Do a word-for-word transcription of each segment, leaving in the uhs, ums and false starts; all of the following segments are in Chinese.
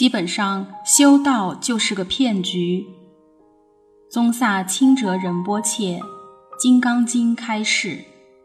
基本上修道就是个骗局。宗萨钦哲仁波切《金刚经》开示：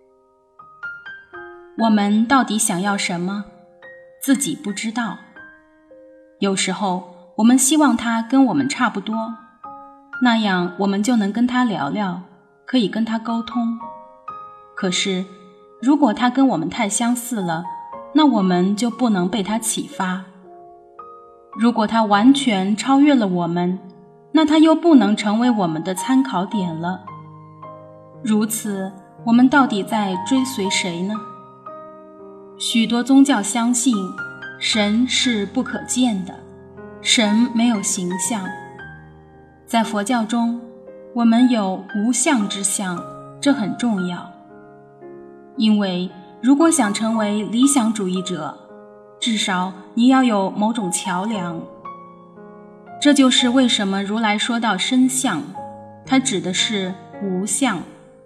我们到底想要什么？自己不知道。有时候我们希望他跟我们差不多，那样我们就能跟他聊聊，可以跟他沟通。可是如果他跟我们太相似了，那我们就不能被他启发。如果他完全超越了我们，那他又不能成为我们的参考点了。如此，我们到底在追随谁呢？许多宗教相信神是不可见的，神没有形象。在佛教中，我们有无相之相，这很重要。因为如果想成为理想主义者，至少你要有某种桥梁。这就是为什么如来说到身相，它指的是无相。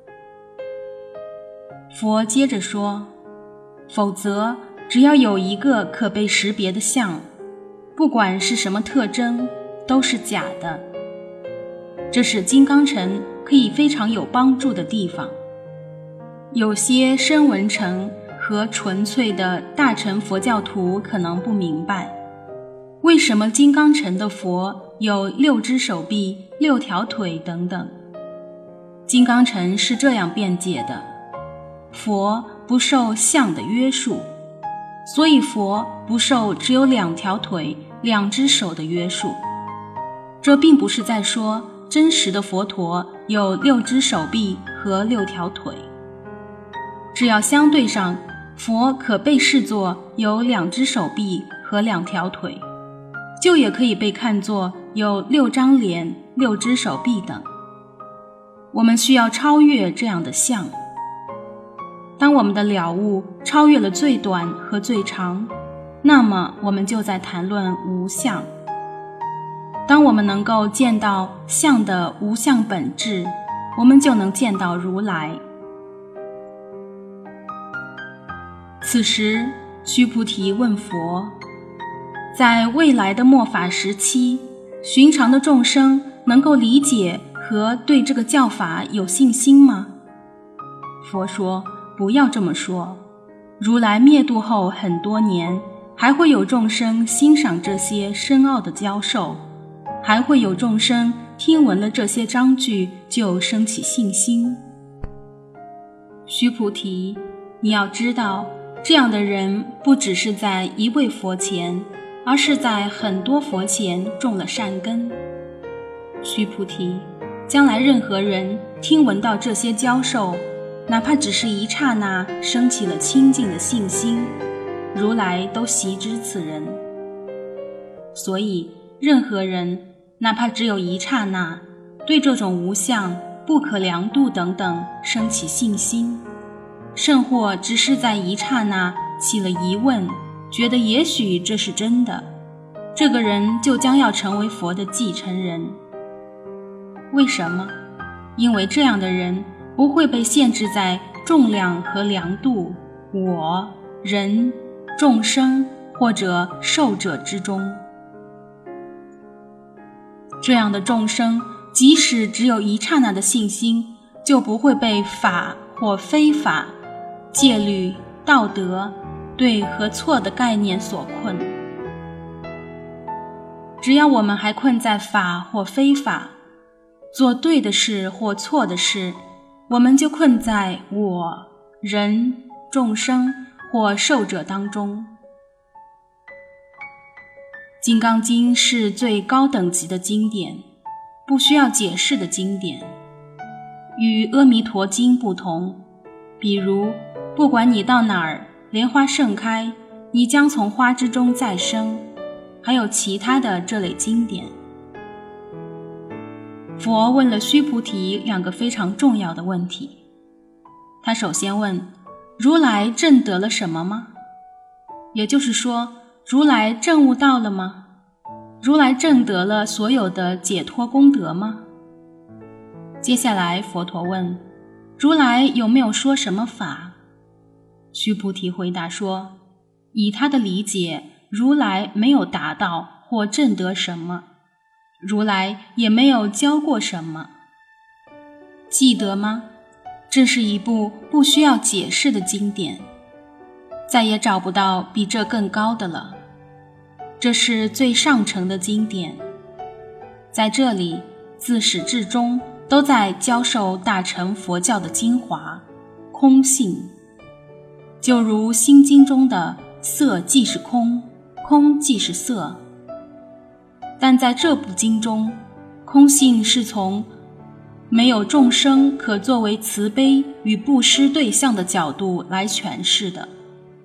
佛接着说，否则只要有一个可被识别的相，不管是什么特征，都是假的。这是金刚乘可以非常有帮助的地方。有些声闻乘和纯粹的大乘佛教徒可能不明白，为什么金刚乘的佛有六只手臂、六条腿等等。金刚乘是这样辩解的：佛不受相的约束，所以佛不受只有两条腿、两只手的约束。这并不是在说真实的佛陀有六只手臂和六条腿。只要相对上，佛可被视作有两只手臂和两条腿，就也可以被看作有六张脸、六只手臂等。我们需要超越这样的相。当我们的了悟超越了最短和最长，那么我们就在谈论无相。当我们能够见到相的无相本质，我们就能见到如来。此时须菩提问佛，在未来的末法时期，寻常的众生能够理解和对这个教法有信心吗？佛说，不要这么说。如来灭度后很多年，还会有众生欣赏这些深奥的教授，还会有众生听闻了这些章句就生起信心。须菩提，你要知道，这样的人不只是在一位佛前，而是在很多佛前种了善根。须菩提，将来任何人听闻到这些教授，哪怕只是一刹那升起了清净的信心，如来都习知此人。所以任何人哪怕只有一刹那对这种无相、不可量度等等升起信心，甚或只是在一刹那起了疑问，觉得也许这是真的，这个人就将要成为佛的继承人。为什么？因为这样的人不会被限制在重量和量度、我、人、众生或者寿者之中。这样的众生，即使只有一刹那的信心，就不会被法或非法、戒律、道德、对和错的概念所困。只要我们还困在法或非法，做对的事或错的事，我们就困在我、人、众生或寿者当中。金刚经是最高等级的经典，不需要解释的经典。与阿弥陀经不同，比如不管你到哪儿，莲花盛开，你将从花之中再生，还有其他的这类经典。佛问了须菩提两个非常重要的问题。他首先问，如来证得了什么吗？也就是说，如来证悟到了吗？如来证得了所有的解脱功德吗？接下来佛陀问，如来有没有说什么法？须菩提回答说，以他的理解，如来没有达到或证得什么，如来也没有教过什么。记得吗？这是一部不需要解释的经典，再也找不到比这更高的了。这是最上乘的经典，在这里自始至终都在教授大乘佛教的精华，空性。就如心经中的色即是空，空即是色，但在这部经中，空性是从没有众生可作为慈悲与布施对象的角度来诠释的。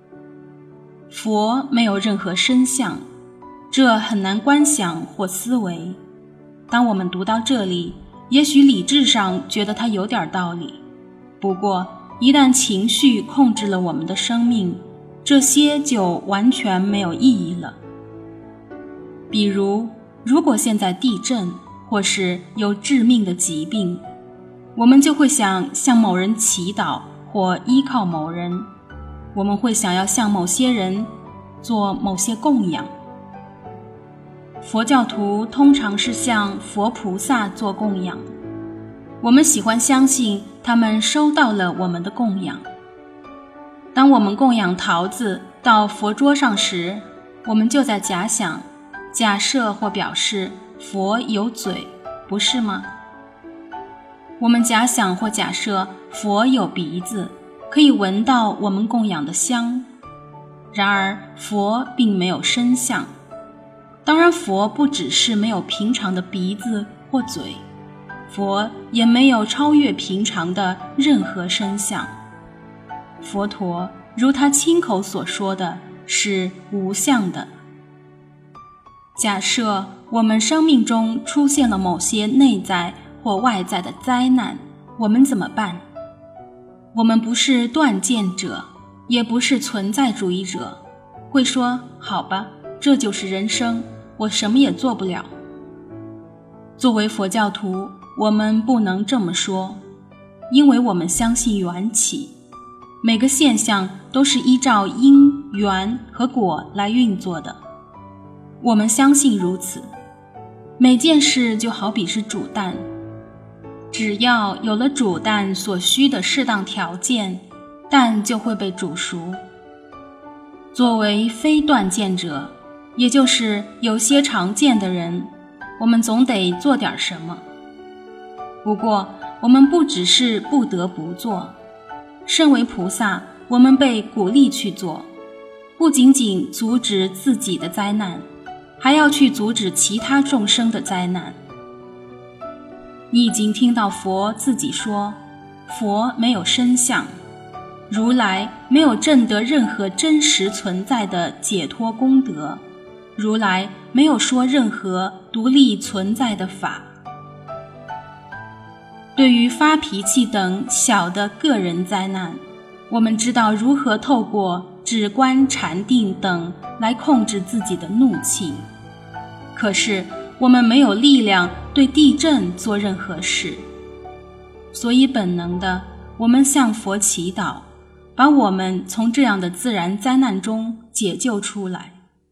佛没有任何身相，这很难观想或思维。当我们读到这里，也许理智上觉得它有点道理，不过一旦情绪控制了我们的生命，这些就完全没有意义了。比如，如果现在地震，或是有致命的疾病，我们就会想向某人祈祷或依靠某人，我们会想要向某些人做某些供养。佛教徒通常是向佛菩萨做供养，我们喜欢相信他们收到了我们的供养。当我们供养桃子到佛桌上时，我们就在假想、假设或表示佛有嘴，不是吗？我们假想或假设佛有鼻子，可以闻到我们供养的香。然而佛并没有身相，当然佛不只是没有平常的鼻子或嘴，佛也没有超越平常的任何身相。佛陀如他亲口所说的，是无相的。假设我们生命中出现了某些内在或外在的灾难，我们怎么办？我们不是断见者，也不是存在主义者，会说好吧，这就是人生，我什么也做不了。作为佛教徒，我们不能这么说，因为我们相信缘起，每个现象都是依照因、缘和果来运作的。我们相信如此，每件事就好比是煮蛋，只要有了煮蛋所需的适当条件，蛋就会被煮熟。作为非断见者，也就是有些常见的人，我们总得做点什么。不过我们不只是不得不做，身为菩萨，我们被鼓励去做，不仅仅阻止自己的灾难，还要去阻止其他众生的灾难。你已经听到佛自己说，佛没有身相，如来没有证得任何真实存在的解脱功德，如来没有说任何独立存在的法。对于发脾气等小的个人灾难，我们知道如何透过止观、禅定等来控制自己的怒气。可是我们没有力量对地震做任何事，所以本能的，我们向佛祈祷，把我们从这样的自然灾难中解救出来。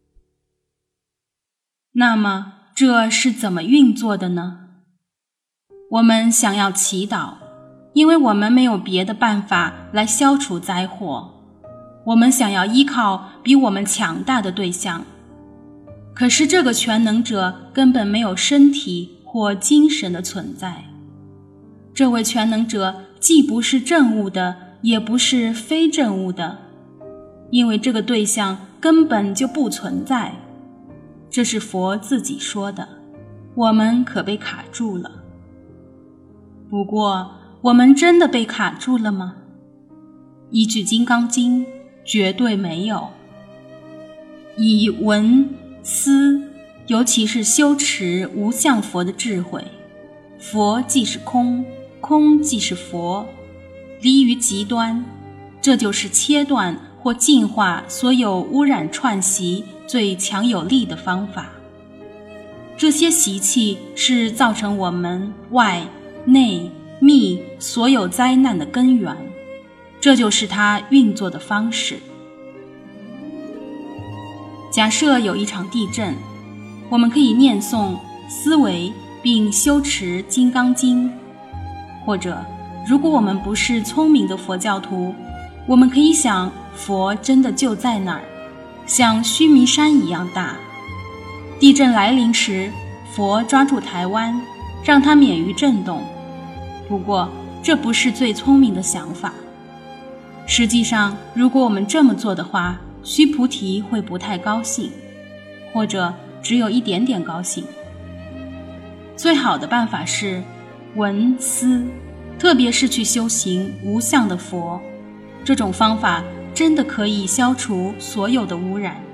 那么这是怎么运作的呢？我们想要祈祷，因为我们没有别的办法来消除灾祸，我们想要依靠比我们强大的对象。可是这个全能者根本没有身体或精神的存在，这位全能者既不是正悟的，也不是非正悟的，因为这个对象根本就不存在。这是佛自己说的，我们可被卡住了。不过我们真的被卡住了吗？依据《金刚经》，绝对没有。以闻思，尤其是修持无相佛的智慧，佛即是空，空即是佛，离于极端，这就是切断或净化所有污染串习最强有力的方法。这些习气是造成我们外内密所有灾难的根源，这就是它运作的方式。假设有一场地震， 我们可以念诵、思维并修持《金刚经》，或者如果我们不是聪明的佛教徒，我们可以想佛真的就在那儿，像须弥山一样大。地震来临时，佛抓住台湾，让它免于震动。不过这不是最聪明的想法。实际上，如果我们这么做的话，须菩提会不太高兴，或者只有一点点高兴。最好的办法是闻思，特别是去修行无相的佛，这种方法真的可以消除所有的污染。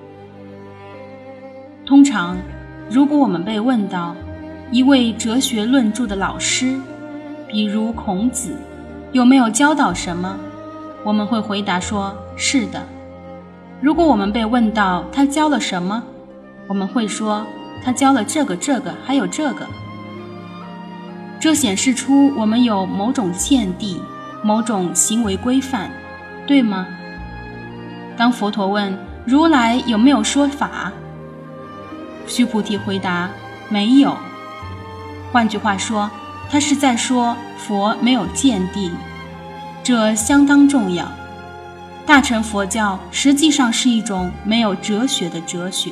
通常，如果我们被问到一位哲学论著的老师，比如孔子，有没有教导什么，我们会回答说是的。如果我们被问到他教了什么，我们会说他教了这个这个还有这个。这显示出我们有某种见地，某种行为规范，对吗？当佛陀问如来有没有说法，须菩提回答没有。换句话说，他是在说佛没有见地，这相当重要。大乘佛教实际上是一种没有哲学的哲学。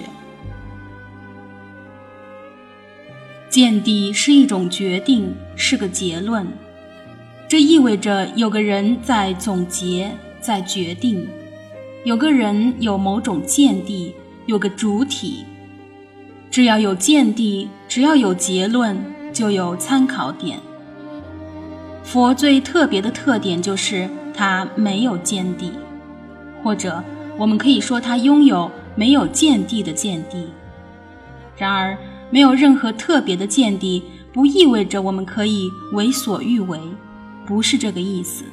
见地是一种决定，是个结论，这意味着有个人在总结，在决定，有个人有某种见地，有个主体。只要有见地，只要有结论，就有参考点。佛最特别的特点就是他没有见地，或者我们可以说他拥有没有见地的见地。然而没有任何特别的见地不意味着我们可以为所欲为，不是这个意思。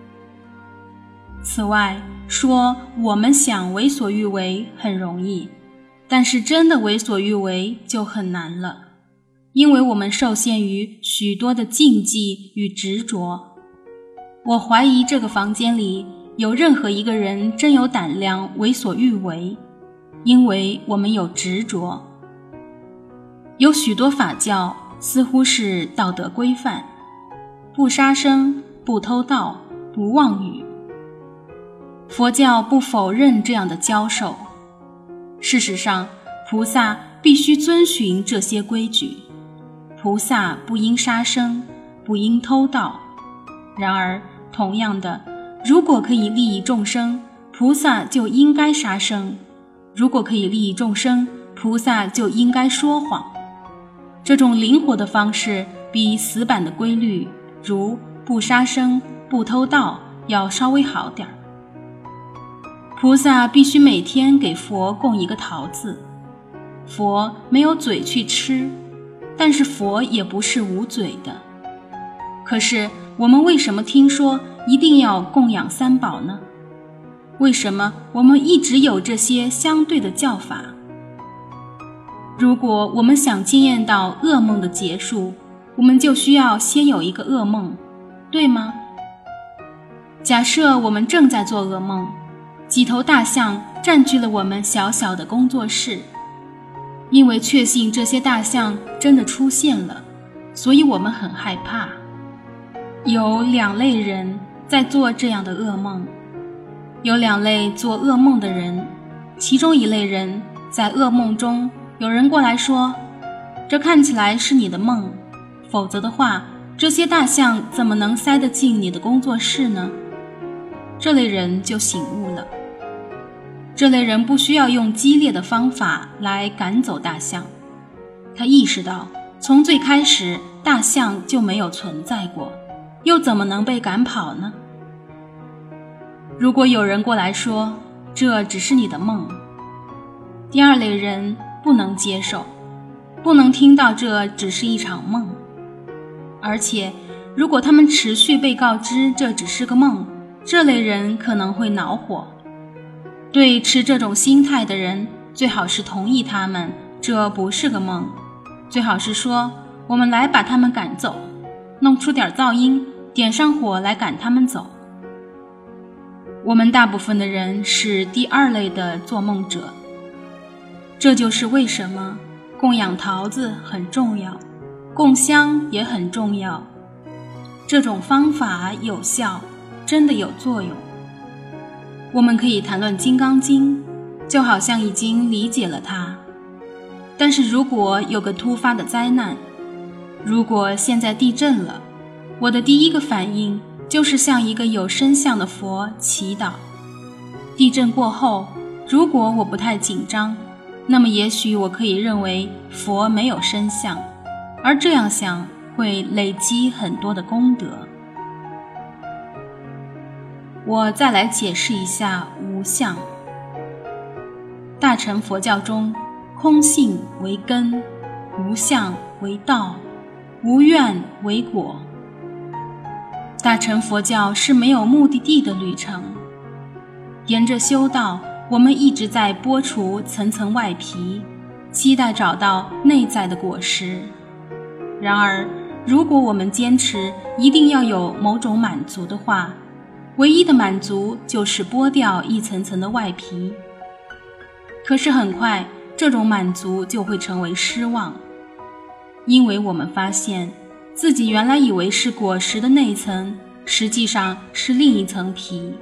此外，说我们想为所欲为很容易，但是真的为所欲为就很难了，因为我们受限于许多的禁忌与执着。我怀疑这个房间里有任何一个人真有胆量为所欲为，因为我们有执着。有许多法教似乎是道德规范，不杀生，不偷盗，不妄语。佛教不否认这样的教授。事实上，菩萨必须遵循这些规矩。菩萨不应杀生，不应偷盗。然而，同样的，如果可以利益众生，菩萨就应该杀生；如果可以利益众生，菩萨就应该说谎。这种灵活的方式比死板的规律，如不杀生、不偷盗，要稍微好点儿。菩萨必须每天给佛供一个桃子。佛没有嘴去吃，但是佛也不是无嘴的。可是我们为什么听说一定要供养三宝呢？为什么我们一直有这些相对的教法？如果我们想经验到噩梦的结束，我们就需要先有一个噩梦，对吗？假设我们正在做噩梦，几头大象占据了我们小小的工作室。因为确信这些大象真的出现了，所以我们很害怕。有两类人在做这样的噩梦，有两类做噩梦的人，其中一类人在噩梦中，有人过来说，这看起来是你的梦，否则的话，这些大象怎么能塞得进你的工作室呢？这类人就醒悟了。这类人不需要用激烈的方法来赶走大象，他意识到从最开始大象就没有存在过，又怎么能被赶跑呢？如果有人过来说这只是你的梦，第二类人不能接受，不能听到这只是一场梦。而且如果他们持续被告知这只是个梦，这类人可能会恼火。对持这种心态的人，最好是同意他们这不是个梦，最好是说我们来把他们赶走，弄出点噪音，点上火来赶他们走。我们大部分的人是第二类的做梦者，这就是为什么供养桃子很重要，供香也很重要。这种方法有效，真的有作用。我们可以谈论《金刚经》，就好像已经理解了它。但是如果有个突发的灾难，如果现在地震了，我的第一个反应就是向一个有身相的佛祈祷。地震过后，如果我不太紧张，那么也许我可以认为佛没有身相，而这样想会累积很多的功德。我再来解释一下无相。大乘佛教中，空性为根，无相为道，无愿为果。大乘佛教是没有目的地的旅程。沿着修道，我们一直在剥除层层外皮，期待找到内在的果实。然而，如果我们坚持一定要有某种满足的话，唯一的满足就是剥掉一层层的外皮。可是很快，这种满足就会成为失望，因为我们发现自己原来以为是果实的内层，实际上是另一层皮。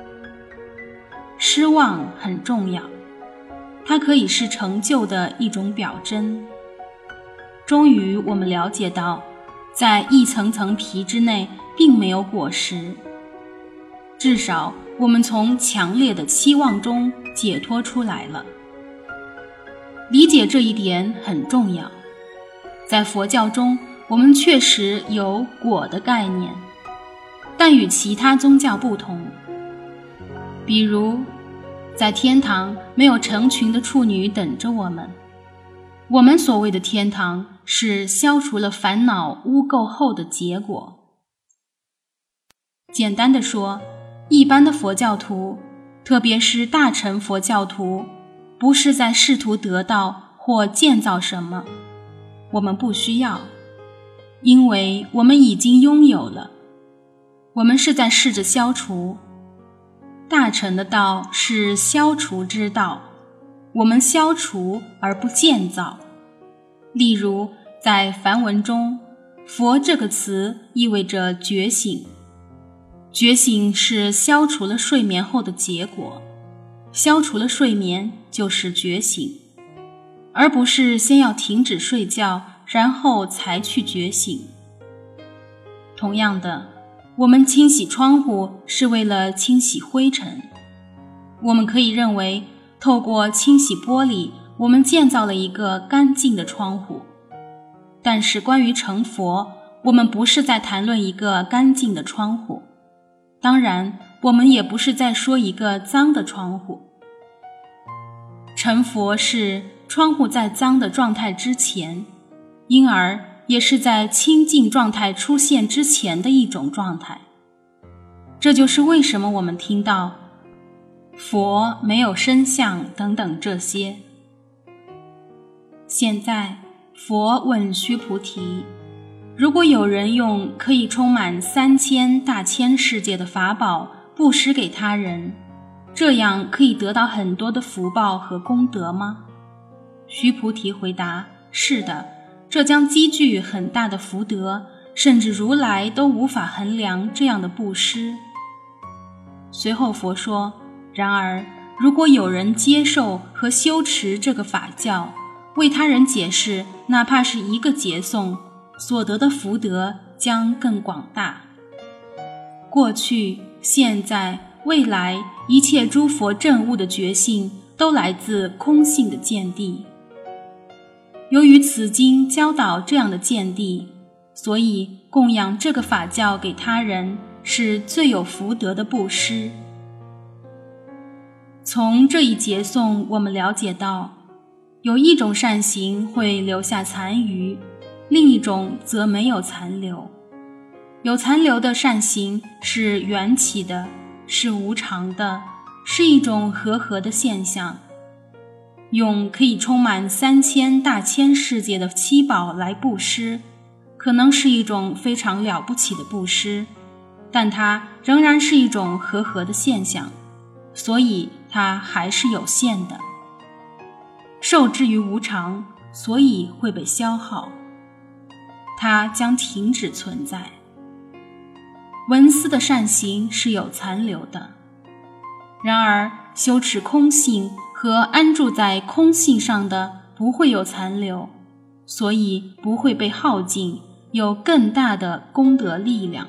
失望很重要，它可以是成就的一种表征。终于我们了解到，在一层层皮之内并没有果实，至少我们从强烈的期望中解脱出来了。理解这一点很重要。在佛教中，我们确实有果的概念，但与其他宗教不同。比如，在天堂没有成群的处女等着我们。我们所谓的天堂是消除了烦恼污垢后的结果。简单的说，一般的佛教徒，特别是大乘佛教徒，不是在试图得到或建造什么，我们不需要，因为我们已经拥有了。我们是在试着消除。大乘的道是消除之道，我们消除而不建造。例如，在梵文中，佛这个词意味着觉醒。觉醒是消除了睡眠后的结果，消除了睡眠就是觉醒，而不是先要停止睡觉，然后才去觉醒。同样的，我们清洗窗户是为了清洗灰尘。我们可以认为，透过清洗玻璃，我们建造了一个干净的窗户。但是关于成佛，我们不是在谈论一个干净的窗户。当然，我们也不是在说一个脏的窗户。成佛是窗户在脏的状态之前，因而也是在清净状态出现之前的一种状态。这就是为什么我们听到佛没有身相等等这些。现在佛问须菩提，如果有人用可以充满三千大千世界的法宝布施给他人，这样可以得到很多的福报和功德吗？须菩提回答，是的，这将积聚很大的福德，甚至如来都无法衡量这样的布施。随后佛说，然而如果有人接受和修持这个法教，为他人解释哪怕是一个偈颂，所得的福德将更广大。过去、现在、未来，一切诸佛证悟的觉性都来自空性的见地。由于此经教导这样的见地，所以供养这个法教给他人是最有福德的布施。从这一偈颂我们了解到，有一种善行会留下残余，另一种则没有残留。有残留的善行是缘起的，是无常的，是一种和合的现象。用可以充满三千大千世界的七宝来布施，可能是一种非常了不起的布施，但它仍然是一种和合的现象，所以它还是有限的。受制于无常， 所以会被消耗，它将停止存在。文思的善行是有残留的，然而修持空性和安住在空性上的不会有残留，所以不会被耗尽，有更大的功德力量。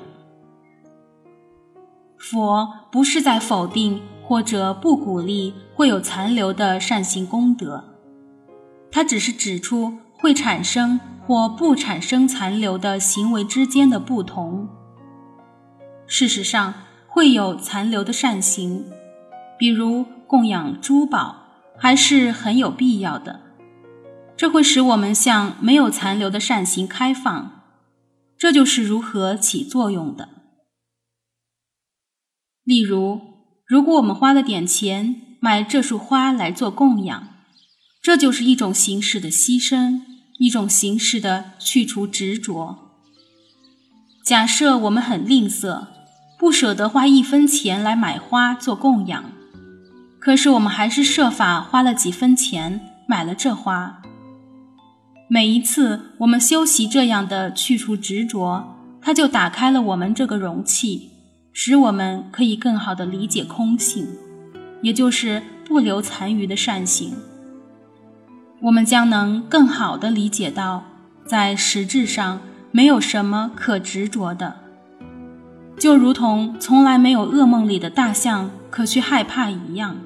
佛不是在否定或者不鼓励会有残留的善行功德，他只是指出会产生或不产生残留的行为之间的不同。事实上，会有残留的善行，比如供养珠宝，还是很有必要的。这会使我们向没有残留的善行开放，这就是如何起作用的。例如，如果我们花了点钱买这束花来做供养，这就是一种形式的牺牲，一种形式的去除执着。假设我们很吝啬，不舍得花一分钱来买花做供养，可是我们还是设法花了几分钱买了这花。每一次我们修习这样的去除执着，它就打开了我们这个容器，使我们可以更好地理解空性，也就是不留残余的善行。我们将能更好地理解到，在实质上没有什么可执着的，就如同从来没有噩梦里的大象可去害怕一样。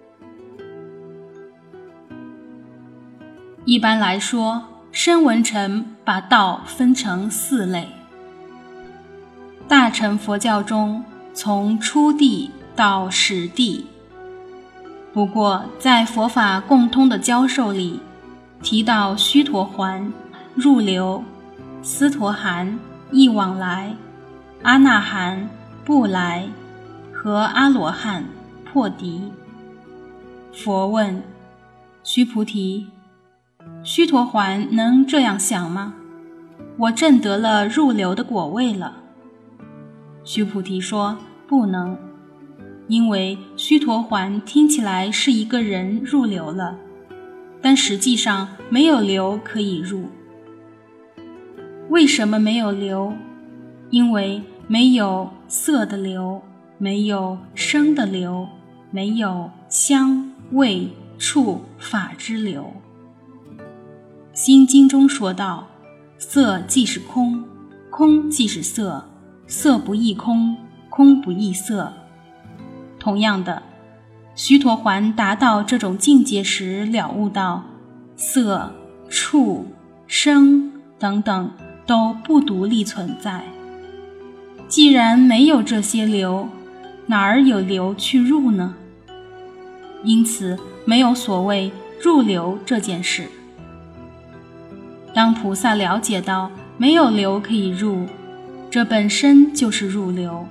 一般来说，声闻乘把道分成四类。大乘佛教中，从初地到始地。不过，在佛法共通的教授里，提到须陀洹、入流、斯陀含、忆往来、阿那含、不来和阿罗汉、破敌。佛问须菩提，须陀洹能这样想吗？我证得了入流的果位了。须菩提说，不能，因为须陀洹听起来是一个人入流了，但实际上没有流可以入。为什么没有流？因为没有色的流，没有声的流，没有香味触法之流。心经中说道，色即是空，空即是色，色不异空，空不异色。同样的，须陀洹达到这种境界时，了悟到色、触、声等等都不独立存在。既然没有这些流，哪儿有流去入呢？因此没有所谓入流这件事。当菩萨了解到没有流可以入，这本身就是入流。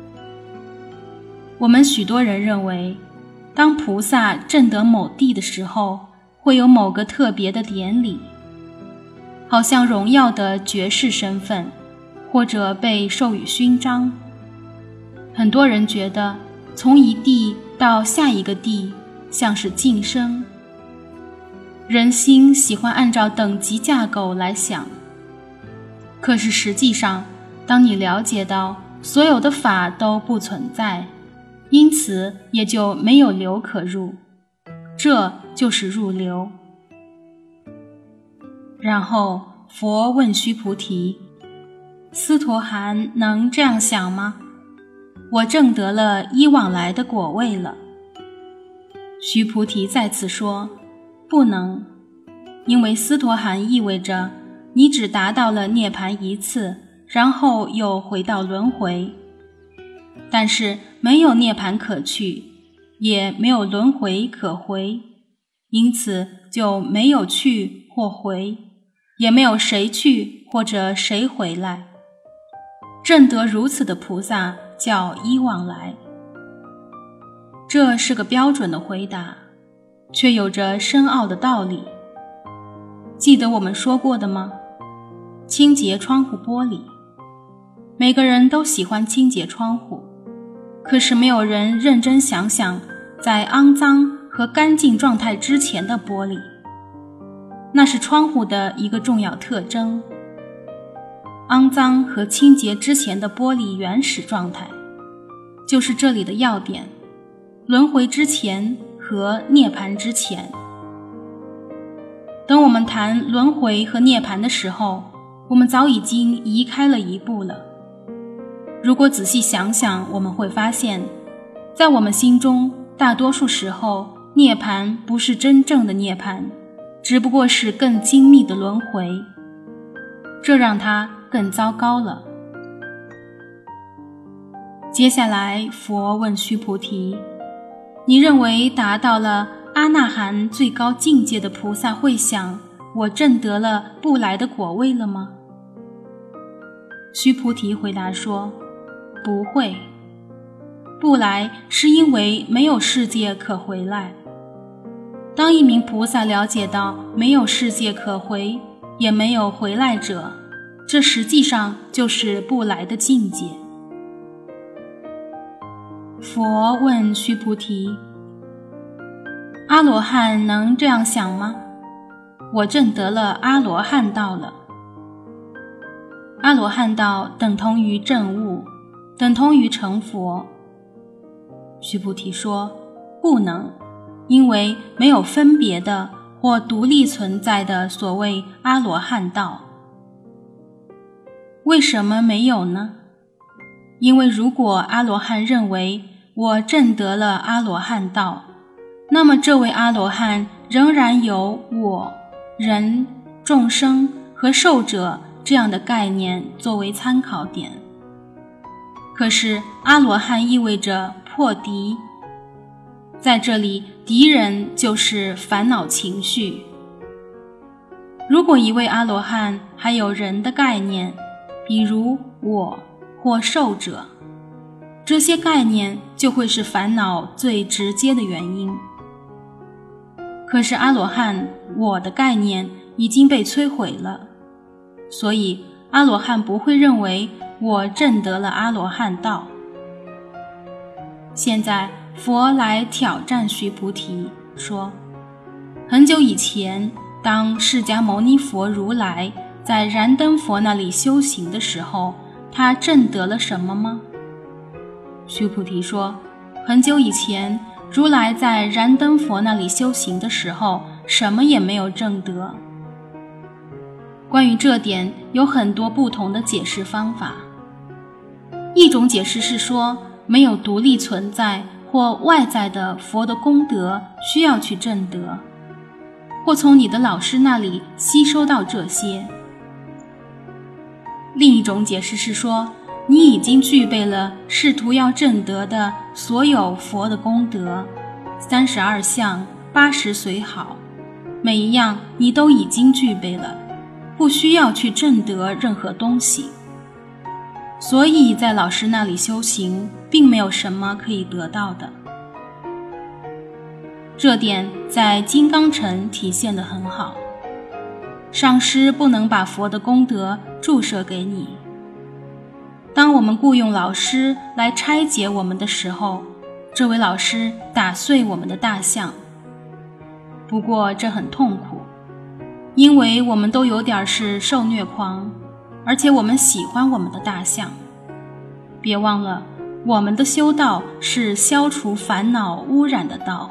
我们许多人认为，当菩萨证得某地的时候，会有某个特别的典礼，好像荣耀的爵士身份，或者被授予勋章。很多人觉得从一地到下一个地像是晋升。人心喜欢按照等级架构来想，可是实际上，当你了解到所有的法都不存在，因此也就没有流可入，这就是入流。然后佛问须菩提，斯陀含能这样想吗？我证得了依往来的果位了。须菩提再次说，不能，因为斯陀含意味着你只达到了涅槃一次，然后又回到轮回。但是没有涅槃可去，也没有轮回可回，因此就没有去或回，也没有谁去或者谁回来。证得如此的菩萨叫依往来。这是个标准的回答，却有着深奥的道理。记得我们说过的吗？清洁窗户玻璃，每个人都喜欢清洁窗户，可是没有人认真想想在肮脏和干净状态之前的玻璃。 那是窗户的一个重要特征。肮脏和清洁之前的玻璃原始状态，就是这里的要点，轮回之前和涅槃之前。等我们谈轮回和涅槃的时候，我们早已经移开了一步了。如果仔细想想，我们会发现，在我们心中，大多数时候，涅槃不是真正的涅槃，只不过是更精密的轮回，这让它更糟糕了。接下来，佛问须菩提：你认为达到了阿那含最高境界的菩萨会想，我证得了不来的果位了吗？须菩提回答说：不会。不来是因为没有世界可回来。当一名菩萨了解到没有世界可回，也没有回来者，这实际上就是不来的境界。佛问须菩提：阿罗汉能这样想吗？我证得了阿罗汉道了。阿罗汉道等同于证悟，等同于成佛。须菩提说：不能，因为没有分别的或独立存在的所谓阿罗汉道。为什么没有呢？因为如果阿罗汉认为我证得了阿罗汉道，那么这位阿罗汉仍然有我、人、众生和寿者这样的概念作为参考点。可是阿罗汉意味着破敌，在这里敌人就是烦恼情绪。如果一位阿罗汉还有人的概念，比如我或寿者，这些概念就会是烦恼最直接的原因。可是阿罗汉我的概念已经被摧毁了，所以阿罗汉不会认为我证得了阿罗汉道。现在佛来挑战须菩提说，很久以前，当释迦牟尼佛如来在燃灯佛那里修行的时候，他证得了什么吗？须菩提说，很久以前，如来在燃灯佛那里修行的时候，什么也没有证得。关于这点，有很多不同的解释方法。一种解释是说，没有独立存在或外在的佛的功德需要去证得，或从你的老师那里吸收到这些。另一种解释是说，你已经具备了试图要证得的所有佛的功德，三十二相、八十随好，每一样你都已经具备了，不需要去证得任何东西。所以在老师那里修行，并没有什么可以得到的。这点在金刚乘体现得很好。上师不能把佛的功德注射给你。当我们雇佣老师来拆解我们的时候，这位老师打碎我们的大象。不过这很痛苦，因为我们都有点是受虐狂，而且我们喜欢我们的大象。别忘了，我们的修道是消除烦恼污染的道。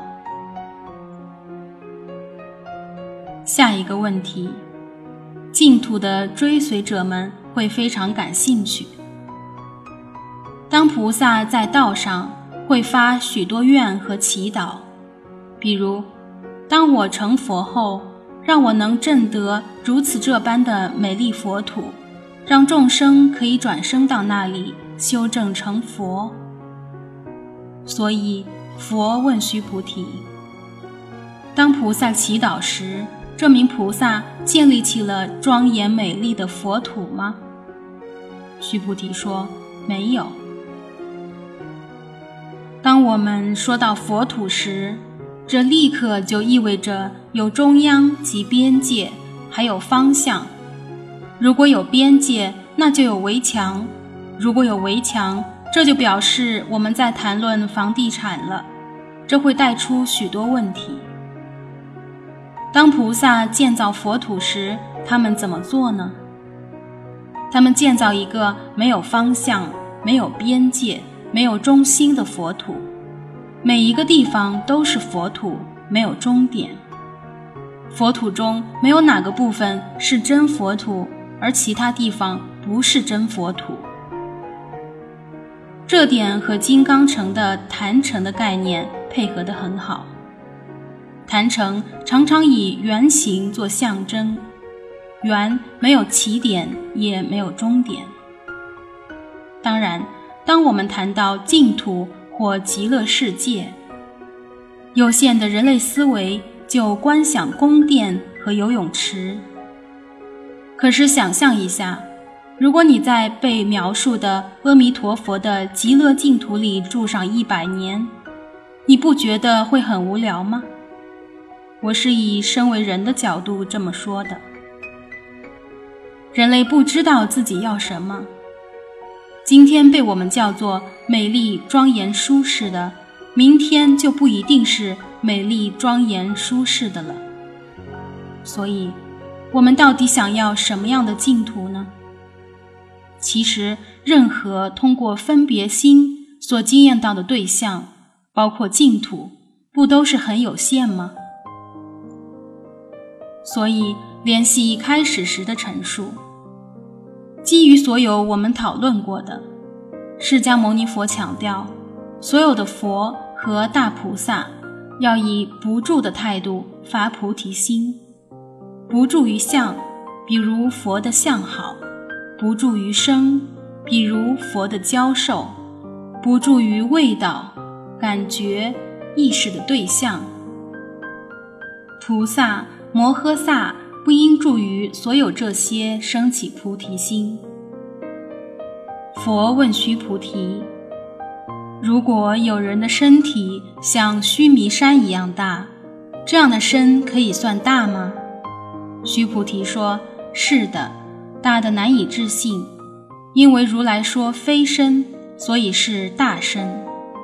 下一个问题，净土的追随者们会非常感兴趣。当菩萨在道上会发许多愿和祈祷，比如，当我成佛后，让我能证得如此这般的美丽佛土，让众生可以转生到那里修正成佛。所以佛问须菩提，当菩萨祈祷时，这名菩萨建立起了庄严美丽的佛土吗？须菩提说，没有。当我们说到佛土时，这立刻就意味着有中央及边界，还有方向。如果有边界，那就有围墙；如果有围墙，这就表示我们在谈论房地产了，这会带出许多问题。 当菩萨建造佛土时，他们怎么做呢？他们建造一个没有方向、没有边界、没有中心的佛土，每一个地方都是佛土，没有终点。佛土中没有哪个部分是真佛土，而其他地方不是真佛土。这点和金刚城的坛城的概念配合得很好。坛城常常以圆形做象征，圆没有起点，也没有终点。当然，当我们谈到净土或极乐世界，有限的人类思维就观想宫殿和游泳池。可是想象一下，如果你在被描述的阿弥陀佛的极乐净土里住上一百年，你不觉得会很无聊吗？我是以身为人的角度这么说的。人类不知道自己要什么，今天被我们叫做美丽、庄严、舒适的，明天就不一定是美丽、庄严、舒适的了。所以，我们到底想要什么样的净土呢？其实，任何通过分别心所经验到的对象，包括净土，不都是很有限吗？所以，联系开始时的陈述，基于所有我们讨论过的，释迦牟尼佛强调，所有的佛和大菩萨要以不住的态度发菩提心，不住于相，比如佛的相好；不住于声，比如佛的教授；不住于味道、感觉、意识的对象。菩萨、摩诃萨不应住于所有这些升起菩提心。佛问须菩提，如果有人的身体像须弥山一样大，这样的身可以算大吗？须菩提说，是的，大的难以置信，因为如来说非身，所以是大身。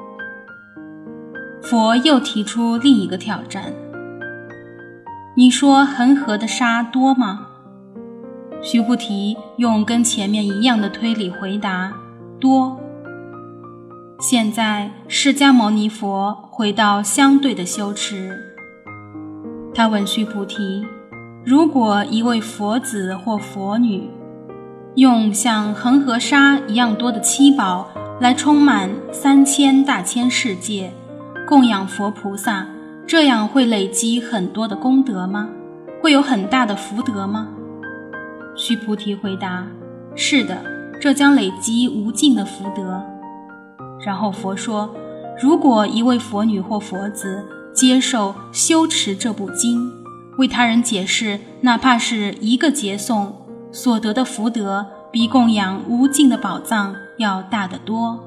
佛又提出另一个挑战，你说恒河的沙多吗？须菩提用跟前面一样的推理回答，多。现在释迦牟尼佛回到相对的修持，他问须菩提，如果一位佛子或佛女用像恒河沙一样多的七宝来充满三千大千世界，供养佛菩萨，这样会累积很多的功德吗？会有很大的福德吗？须菩提回答，是的，这将累积无尽的福德。然后佛说，如果一位佛女或佛子接受修持这部经，为他人解释，哪怕是一个节诵，所得的福德比供养无尽的宝藏要大得多。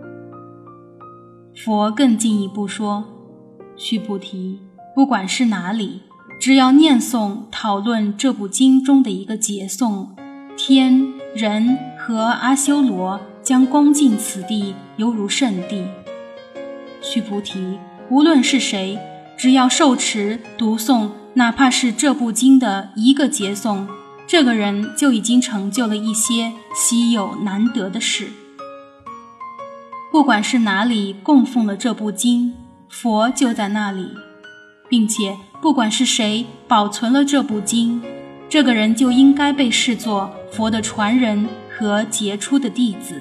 佛更进一步说，须菩提，不管是哪里，只要念诵讨论这部经中的一个节诵，天、人和阿修罗将恭敬此地，犹如圣地。须菩提，无论是谁，只要受持读诵哪怕是这部经的一个节诵，这个人就已经成就了一些稀有难得的事。不管是哪里供奉了这部经，佛就在那里，并且不管是谁保存了这部经，这个人就应该被视作佛的传人和杰出的弟子。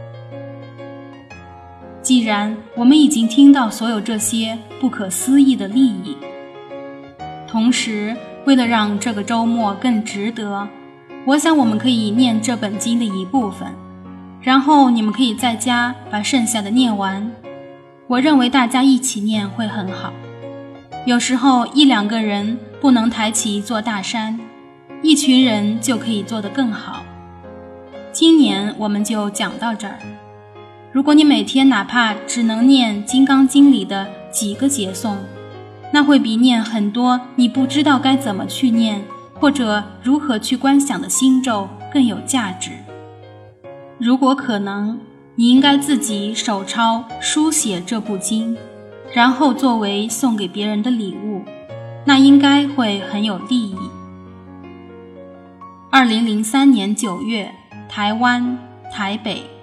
既然我们已经听到所有这些不可思议的利益，同时为了让这个周末更值得，我想我们可以念这本经的一部分，然后你们可以在家把剩下的念完。我认为大家一起念会很好。有时候一两个人不能抬起一座大山，一群人就可以做得更好。今年我们就讲到这儿。如果你每天哪怕只能念《金刚经》里的几个节诵，那会比念很多你不知道该怎么去念，或者如何去观想的心咒更有价值。如果可能，你应该自己手抄书写这部经，然后作为送给别人的礼物， 那应该会很有利益。二零零三年九月，台湾台北。